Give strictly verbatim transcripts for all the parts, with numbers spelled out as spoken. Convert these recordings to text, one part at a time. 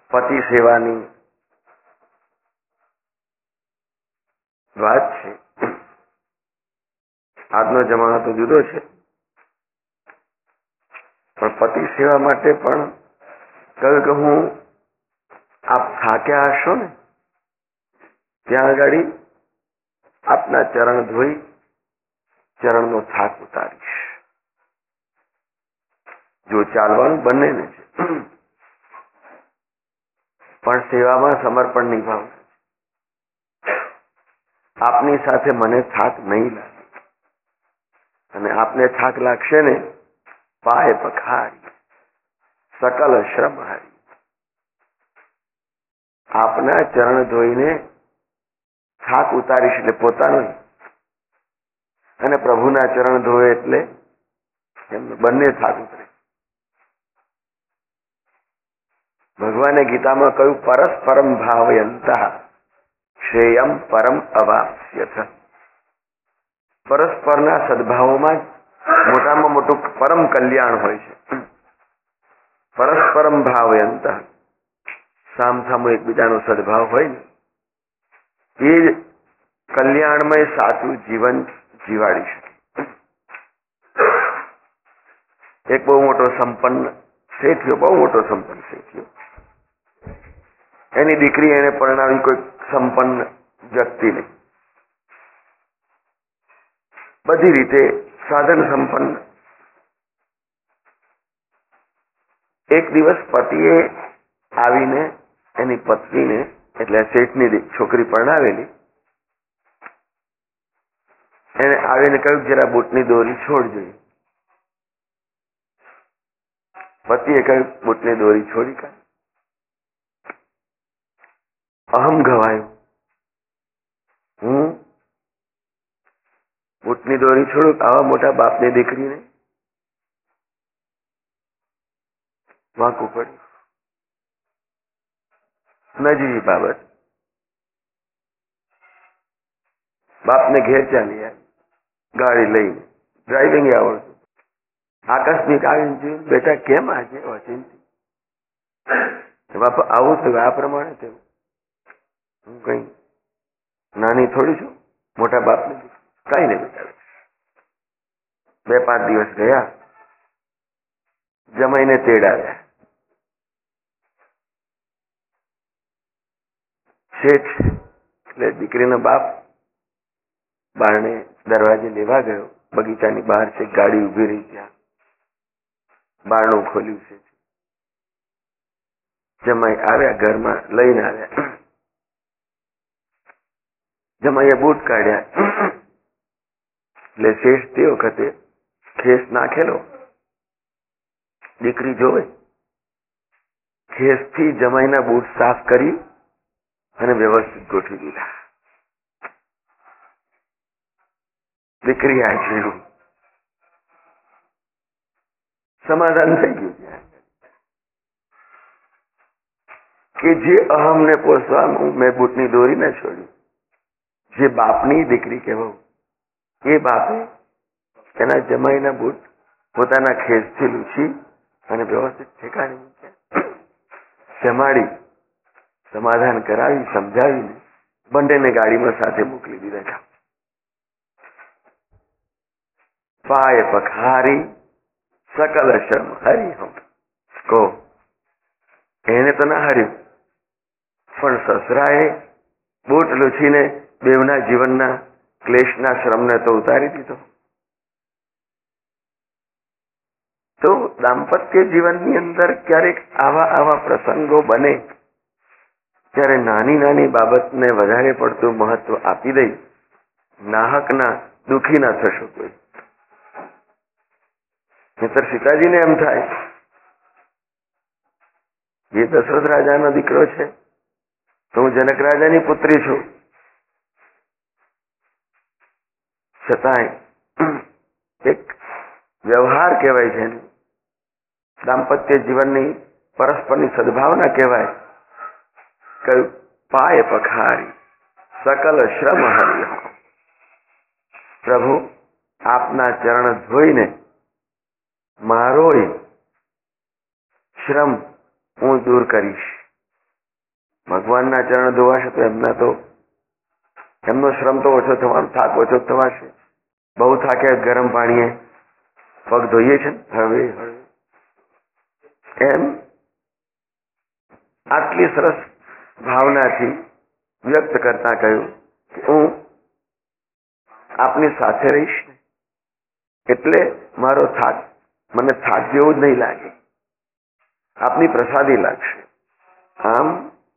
પતિ સેવાની વાત છે. આજનો જમાનો તો જુદો છે, પણ પતિ સેવા માટે પણ કહ્યું કે હું આપ થાક્યા હશો ને ત્યાં આગળ આપના ચરણ ધોઈ ચરણનો થાક ઉતારીશ. જો ચાલવાનું બંનેને છે, પણ સેવામાં સમર્પણ નિભાવવું. આપની સાથે મને થાક નહીં લાગે, અને આપને થાક લાગશે ને પાય પખારી સકલ શ્રમ હારી. આપના ચરણ ધોઈને થાક ઉતારીશ એટલે પોતાનો, અને પ્રભુના ચરણ ધોવે એટલે એમને બંને થાક ઉતરે. ભગવાને ગીતામાં કહ્યું પરસ્પરમ ભાવયંતા શ્રેયમ પરમ અવાપ્સ્યથ. પરસ્પરના સદભાવોમાં મોટામાં મોટું પરમ કલ્યાણ હોય છે. પરસ્પરમ ભાવયંતા, સામસામું એકબીજાનો સદભાવ હોય ને એ જ કલ્યાણમય સાચું જીવન જીવાડી શકે. એક બહુ મોટો સંપન્ન શેઠિયો, બહુ મોટો સંપન્ન શેઠિયો, એની દીકરી એને પરણાવી કોઈ સંપન્ન વ્યક્તિને, બધી રીતે સાધન સંપન્ન. એક દિવસ પતિએ આવીને એની પત્નીને, એટલે શેઠની છોકરી પરણાવેલી, એને આવીને કહ્યું જરા બૂટની દોરી છોડજો. પતિએ કહ્યું બૂટની દોરી છોડી કાઢ. અહમ ગવાયું, હું બૂટની દોરી છોડું આવા મોટા બાપની દીકરીને? વાંકું પડ્યું. નજીવી બાબત. બાપને ઘેર ચાલી આવી, ગાડી લઈને, ડ્રાઇવિંગ આવડતું. આકસ્મિક આવીને જોયું, બેટા કેમ આજે ઓચિંતી? બાપા આવું થયું, આ પ્રમાણે થયું. હું કઈ નાની થોડી છું, મોટા બાપને કઈ નહીં બેટા. બે પાંચ દિવસ ગયા, જમાઈને તેડાવ્યા. શેઠ એટલે દીકરીનો બાપ બારણે દરવાજે લેવા ગયો. બગીચાની બહાર છે, ગાડી ઉભી રહી, ત્યાં બારણું ખોલ્યું છે. જમાઈ આવ્યા, ઘરમાં લઈને આવ્યા. જમાઈએ બૂટ કાઢ્યા એટલે શેઠ તે વખતે ખેસ નાખેલો. દીકરી જોવે, ખેસથી જમાઈના બૂટ સાફ કરી અને વ્યવસ્થિત ગોઠવી દીધા. દીકરી આ જોયું, સમાધાન થઈ ગયું. ત્યાં કે જે અહમને પોષવામાં મેં બૂટની દોરી ન છોડી, જે બાપની દીકરી કહેવાય, એ બાપે એના જમાઈના બૂટ પોતાના ખેસથી લૂછી અને વ્યવસ્થિત ઠેકાણે મૂક્યા. જમાડી, સમાધાન કરાવી, સમજાવીને બંનેને ગાડીમાં સાથે મોકલી દીધા. પાય પખારી સકલ શ્રમ હરી. હમ કહો, એને તો ના હર્યું, પણ સસરાએ બૂટ લૂછીને બેવના જીવનના ક્લેશના શ્રમને તો ઉતારી દીધો. તો દાંપત્ય જીવનની અંદર ક્યારેક આવા આવા પ્રસંગો બને ત્યારે નાની નાની બાબતને વધારે પડતું મહત્વ આપી દઈ નાહકના દુઃખી ના થશો કોઈ. નહીતર સીતાજીને એમ થાય, જે દશરથ રાજાનો દીકરો છે તો હું જનક રાજાની પુત્રી છું, છતાંય એક વ્યવહાર કહેવાય છે, દાંપત્ય જીવનની પરસ્પરની સદભાવના કહેવાય. કયું પાય પખારી સકલ શ્રમ હરિ. પ્રભુ આપના ચરણ ધોઈને મારો શ્રમ હું દૂર કરીશ. ભગવાનના ચરણ ધોવાશે તો એમના તો એમનો શ્રમ તો ઓછો થવાનો, થાક ઓછો થવાશે. બહુ થાકે ગરમ પાણીએ પગ ધોઈએ છે હળવે હળવે. એમ આટલી સરસ ભાવનાથી વ્યક્ત કરતા કહ્યું કે હું આપની સાથે રહીશ ને એટલે મારો થાક મને થાક જેવું જ નહીં લાગે, આપની પ્રસાદી લાગશે. આમ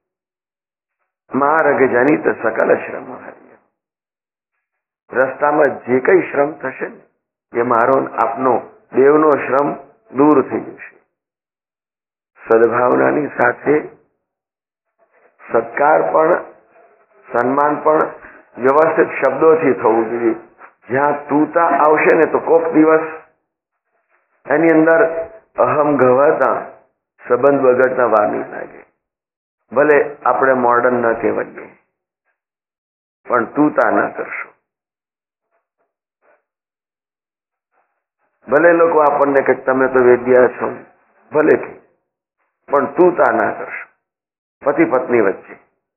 માર્ગ જનિત સકલ શ્રમ હરિ, રસ્તામાં જે કઈ શ્રમ થશે ને એ મારો આપનો દેવનો શ્રમ દૂર થઈ જશે. સદભાવનાની સાથે સત્કાર પણ સન્માન પણ વ્યવસ્થિત શબ્દોથી થવું જોઈએ. જ્યાં તૂતા આવશે ને તો કોક દિવસ એની અંદર અહમ ગવાતા સંબંધ બગડતા વાર નહીં લાગે. ભલે આપણે મોડર્ન ન કહેવાઈએ પણ તૂતા ના કરશો. ભલે લોકો આપણને કે તમે તો વેદ્યા છો, ભલે કે પણ તૂતા ના કરશો. પતિ પત્ની વચ્ચે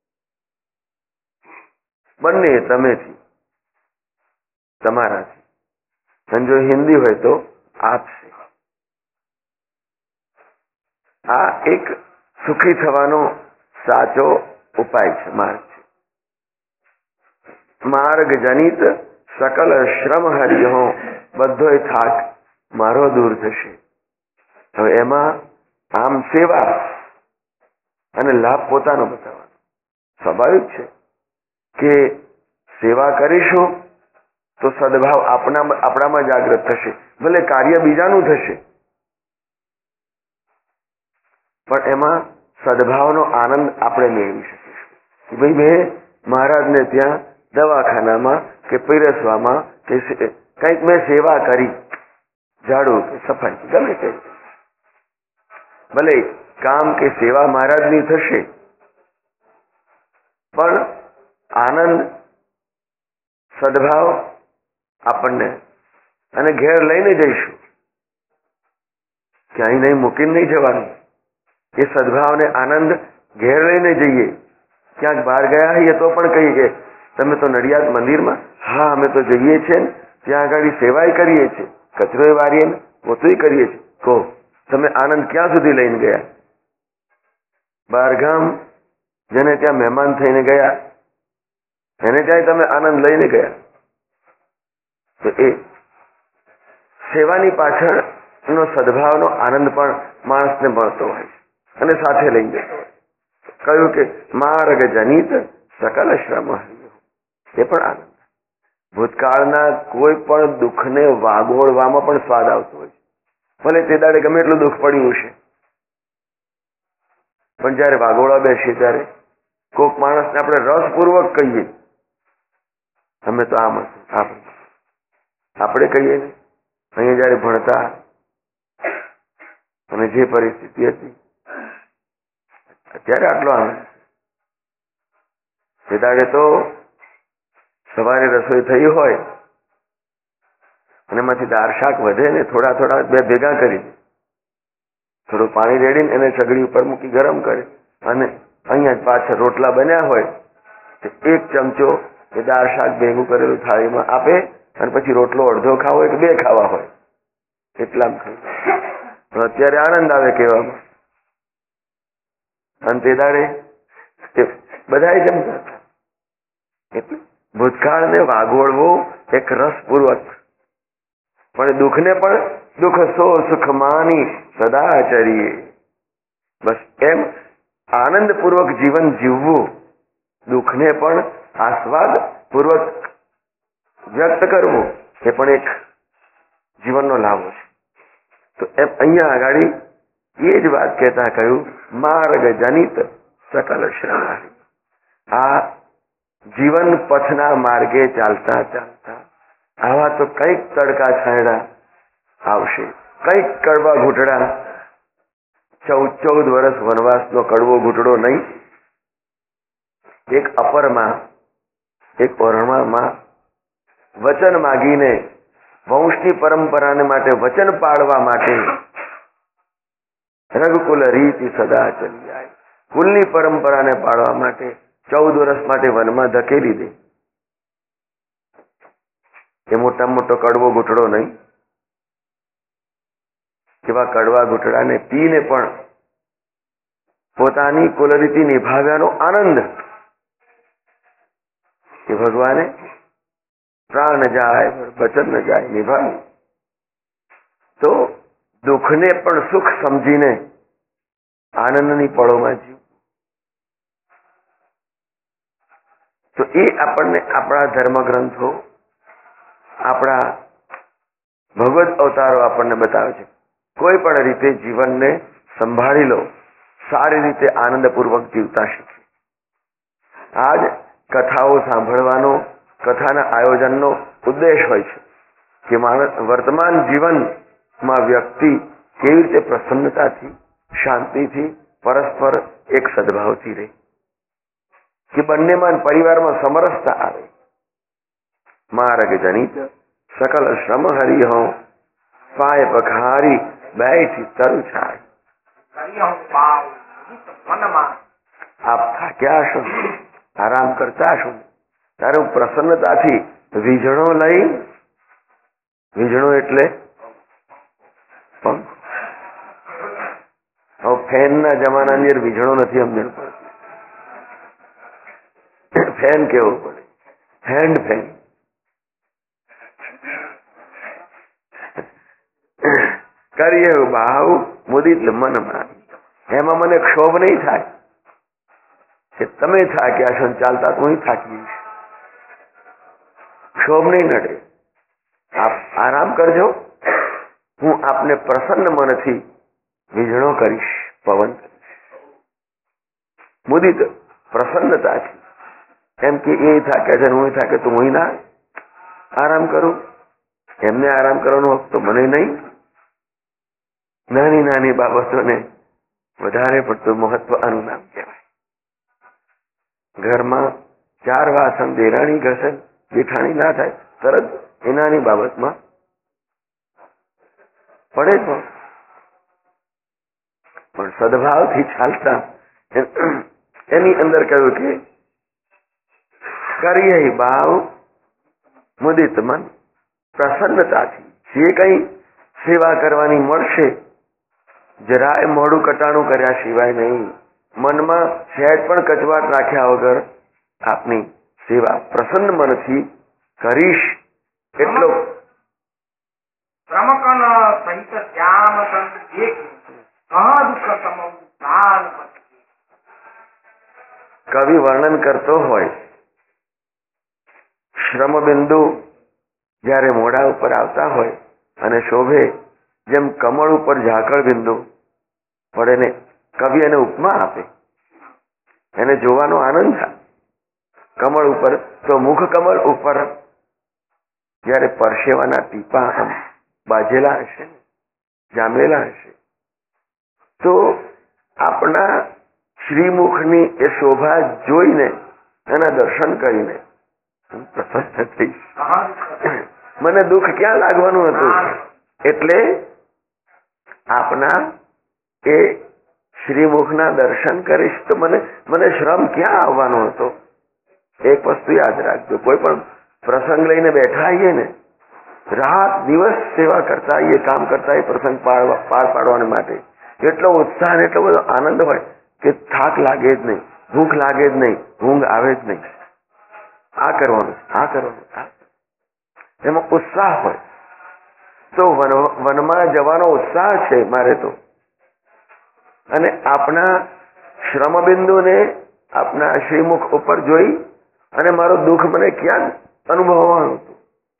બંને તમેથી તમારાથી, અને જો હિન્દી હોય તો આપશે. આ એક સુખી થવાનો સાચો ઉપાય છે, માર્ગ છે. માર્ગ જનિત સકલ શ્રમ હરિહો, બધોય થાક મારો દૂર થશે. હવે એમાં આમ સેવા અને લાભ પોતાનો બતાવવાનો. સ્વાભાવિક છે કે સેવા કરીશું તો સદભાવ આપણા આપણામાં જાગૃત થશે. ભલે કાર્ય બીજાનું થશે પણ એમાં સદભાવનો આનંદ આપણે મેળવી શકીશું. કે ભાઈ મેં મહારાજને ત્યાં દવાખાનામાં કે પીરસવામાં કે કંઈક મેં સેવા કરી, ઝાડુ કે સફાઈ ગમે તે, ભલે કામ કે સેવા મહારાજની થશે પણ આનંદ સદભાવ આપણને, અને ઘેર લઈને જઈશું, ક્યાંય નહીં મૂકીને નહીં જવાનું. એ સદભાવને આનંદ ઘેર લઈને જઈએ. ક્યાંક બહાર ગયા હોઈએ તો પણ કહીએ કે તમે તો નડિયાદ મંદિરમાં, હા અમે તો જઈએ છીએ ને ત્યાં આગળ સેવાય કરીએ છીએ, કચરો વારીએ ને પોતું કરીએ છીએ. કહો તમે આનંદ ક્યાં સુધી લઈને ગયા? બહારગામ જેને ત્યાં મહેમાન થઈને ગયા એને ત્યાં તમે આનંદ લઈને ગયા. તો એ સેવાની પાછળનો સદભાવનો આનંદ પણ માણસને મળતો હોય છે અને સાથે લઈ જતો હોય. કહ્યું કે માર્ગ જનિત સકલ શ્રમ હરિ, એ પણ આનંદ. ભૂતકાળના કોઈ પણ દુઃખને વાગોળવામાં પણ સ્વાદ આવતો હોય છે. ભલે તે દાડે ગમે એટલું દુઃખ પડ્યું છે પણ જયારે વાગોળવા બેસીએ ત્યારે કોઈક માણસને આપણે રસપૂર્વક કહીએ અમે તો આમ હતું, આમ આપણે કહીએ ને અહીંયા જયારે ભણતા અને જે પરિસ્થિતિ હતી અત્યારે આટલો આનંદ. તે દાડે તો સવારે રસોઈ થઈ હોય અને એમાંથી દાળ શાક વધે ને થોડા થોડા બે ભેગા કરી થોડું પાણી રેડીને એને સગડી ઉપર મૂકી ગરમ કરે અને અહીંયા જ પાછળ રોટલા બન્યા હોય તો એક ચમચો એ દાળ શાક ભેગું કરેલું થાળીમાં આપે અને પછી રોટલો અડધો ખાવો હોય કે બે ખાવા હોય એટલામાં ખાઈ. અત્યારે આનંદ આવે કહેવામાં. અને તે દાડે બધા જમતા હતા. એટલે ભૂતકાળને વાગોળવો એક રસપૂર્વક, પણ દુઃખને પણ દુઃખ સો સુખ માની સદા ચરીએ. બસ એમ આનંદપૂર્વક જીવન જીવવું, દુઃખને પણ આસ્વાદ પૂર્વક વ્યક્ત કરવું એ પણ એક જીવનનો લાભો છે. તો એમ અહીંયા આગળ એ જ વાત કહેતા કહ્યું માર્ગ જનિત સકલ શ્રમ. આ જીવન પથના માર્ગે ચાલતા ચાલતા આવા તો કઈક તડકા છાંયડા આવશે, કઈક કડવા ઘૂંટડા. ચૌદ ચૌદ વર્ષ વનવાસનો કડવો ઘૂંટડો નહીં, એક અપરમાં એક ઓરણામાં વચન માગીને વંશની પરંપરાને માટે વચન પાળવા માટે રઘુકુલ રીતિ સદા ચલી જાય. કુલની પરંપરાને પાળવા માટે ચૌદ વર્ષ માટે વનમાં ધકેલી દે. એ મોટા મોટો કડવો ઘૂંટડો નહીં, એવા કડવા ઘૂંટડાને પીને પણ પોતાની કુલરીતિ નિભાવ્યાનો આનંદ એ ભગવાને પ્રાણ જાય વચન ન જાય નિભાવ્યું. તો દુઃખને પણ સુખ સમજીને આનંદની પળોમાં જીવ. તો એ આપણને આપણા ધર્મગ્રંથો, આપણા ભગવત અવતારો આપણને બતાવે છે. કોઈ પણ રીતે જીવનને સંભાળી લો, સારી રીતે આનંદપૂર્વક જીવતા શીખે. આજ કથાઓ સાંભળવાનો, કથાના આયોજનનો ઉદ્દેશ હોય છે કે માણસ વર્તમાન જીવનમાં વ્યક્તિ કેવી રીતે પ્રસન્નતાથી, શાંતિથી, પરસ્પર એક સદભાવથી રહે, કે બંનેમાં પરિવારમાં સમરસતા આવે. માર્ગ જનિત સકલ શ્રમ હરિહો, પાય પખારી બેઠી તરુ છાય. આપ થાક્યા છો, આરામ કરતા છો, ત્યારે હું પ્રસન્નતાથી વીજળો લઈ, વીજળો એટલે પંખ. હવે ફેનના જમાનાની અંદર વીજળો નથી સમજણ પડતી. ફેન કેવો પડે, હેન્ડ ફેન. કરીએ ભાવ મુદિત મનમાં, એમાં મને ક્ષોભ નહીં થાય કે તમે થાક્યા છો, ચાલતા તો હું થાકી જઈશ. ક્ષોભ નહીં નડે. આપ આરામ કરજો, હું આપને પ્રસન્ન મનથી વીજળો કરીશ, પવન કરીશ. મુદિત પ્રસન્નતાથી, એમ કે એ થાક્યા છે હું થાકે તો હું ના આરામ કરું. એમને આરામ કરવાનો હક તો મને નહીં. નાની નાની બાબતોને વધારે પડતું મહત્વ આનું નામ કહેવાય. ઘરમાં ચાર વાસણ દેરાણી ઘસે, જેઠાણી ના થાય, તરત એ નાની બાબતમાં પડે તો પણ સદભાવથી ચાલતા એની અંદર કહ્યું કે કરીએ ભાવ મુદિત મન, પ્રસન્નતાથી જે કઈ સેવા કરવાની મળશે જરાય મોડું કટાણું કર્યા સિવાય નહીં, મનમાં સહેજ પણ કચવાટ રાખ્યા વગર આપની સેવા પ્રસન્ન મનથી કરીશ. એટલો કવિ વર્ણન કરતો હોય, શ્રમ બિંદુ જયારે મોઢા ઉપર આવતા હોય અને શોભે જેમ કમળ ઉપર ઝાકળ બિંદુ પડે ને કવિ એને ઉપમા આપે, એને જોવાનો આનંદ થાય. કમળ ઉપર તો મુખ કમળ ઉપર જયારે પરસેવાના ટીપા આમ બાજેલા હશે, જામેલા હશે, તો આપણા શ્રીમુખની એ શોભા જોઈને, એના દર્શન કરીને પ્રસન્ન થઈશ. મને દુઃખ ક્યાં લાગવાનું હતું? એટલે આપના એ શ્રીમુખના દર્શન કરીશ તો મને મને શ્રમ ક્યાં આવવાનો હતો? એક વસ્તુ યાદ રાખજો, કોઈ પણ પ્રસંગ લઈને બેઠા આવીએ ને, રાત દિવસ સેવા કરતા આવીએ, કામ કરતા આવીએ, પ્રસંગ પાર પાડવા માટે એટલો ઉત્સાહ અને એટલો બધો આનંદ હોય કે થાક લાગે જ નહીં, ભૂખ લાગે જ નહીં, ઊંઘ આવે જ નહીં. આ કરવાનું, આ કરવાનું, એમાં ઉત્સાહ હોય. તો વનમાં જવાનો ઉત્સાહ છે મારે તો, અને આપણા શ્રમબિંદુને આપણા શ્રીમુખ ઉપર જોઈ અને મારો દુઃખ મને ક્યાં અનુભવવાનું હતું?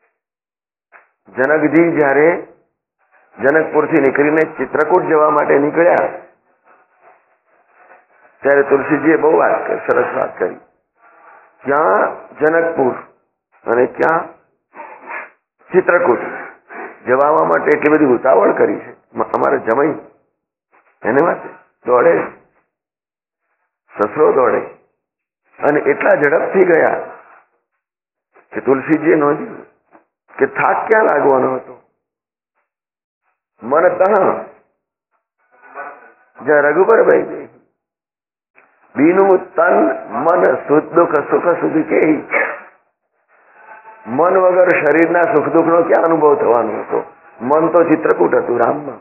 જનકજી જયારે જનકપુરથી નીકળીને ચિત્રકૂટ જવા માટે નીકળ્યા ત્યારે તુલસીજીએ બહુ વાત કરી, સરસ વાત કરી. ક્યાં જનકપુર અને ક્યાં ચિત્રકૂટ જવા માટે એટલી બધી ઉતાવળ કરી છે અમારે જમાઈ, એને માટે દોડે, સસરો દોડે, અને એટલા ઝડપથી ગયા કે તુલસીજીએ નોંધ્યું કે થાક ક્યાં લાગવાનો હતો? મન તહ જ્યાં રઘુબર ભાઈ દે, બીનું તન મન સુખ દુઃખ સુખ સુધી કે મન વગર શરીરના સુખ દુઃખ નો ક્યાં અનુભવ થવાનો હતો? મન તો ચિત્રકૂટ હતું રામમાં.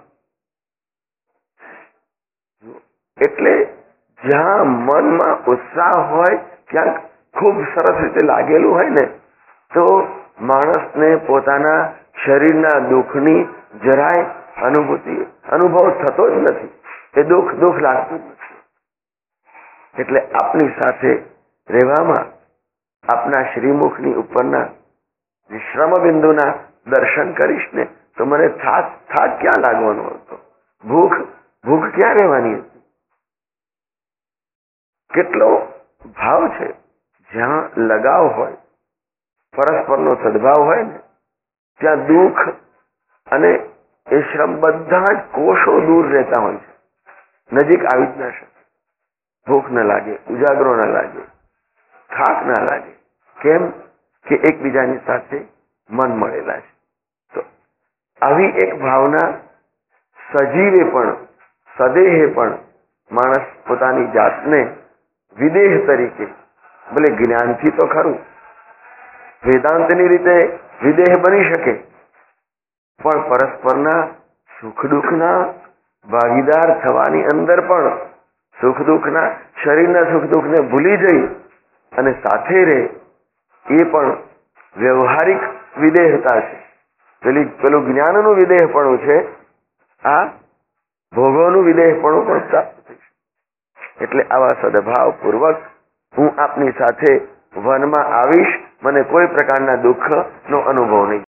એટલે જ્યાં મનમાં ઉત્સાહ હોય, ક્યાંક ખૂબ સરસ રીતે લાગેલું હોય ને, તો માણસને પોતાના શરીરના દુઃખની જરાય અનુભૂતિ અનુભવ થતો જ નથી. એ દુઃખ દુઃખ લાગતું જ નથી. એટલે આપની સાથે રહેવામાં આપના શ્રીમુખની ઉપરના વિશ્રમ બિંદુના દર્શન કરીશ ને તો મને થાક થાક ક્યાં લાગવાનો હતો? ભૂખ ભૂખ ક્યાં રહેવાની હતી? કેટલો ભાવ છે! જ્યાં લગાવ હોય, પરસ્પરનો સદભાવ હોય ને, ત્યાં દુઃખ અને એ શ્રમ બધા જ કોષો દૂર રહેતા હોય છે. નજીક આવી જ ના શકે. ભૂખ ન લાગે, ઉજાગરો ન લાગે, થાક ના લાગે. કેમ કે એકબીજાની સાથે મન મળેલા છે. તો આવી એક ભાવના સજીવે પણ સદેહે પણ માણસ પોતાની જાતને વિદેહ તરીકે, ભલે જ્ઞાનથી તો ખરું, વેદાંતની રીતે વિદેહ બની શકે, પણ પરસ્પરના સુખ દુઃખના ભાગીદાર થવાની અંદર પણ સુખ દુઃખના શરીરના સુખ દુઃખને ભૂલી જઈ અને સાથે રહે, એ પણ વ્યવહારિક વિદેહતા છે. પેલી પેલું જ્ઞાનનું વિદેહપણું છે, આ ભોગોનું વિદેહપણું પણ પ્રાપ્ત થઈ છે. એટલે આવા સદભાવ પૂર્વક હું આપની સાથે વનમાં આવીશ. મને કોઈ પ્રકારના દુઃખ નો અનુભવ નહીં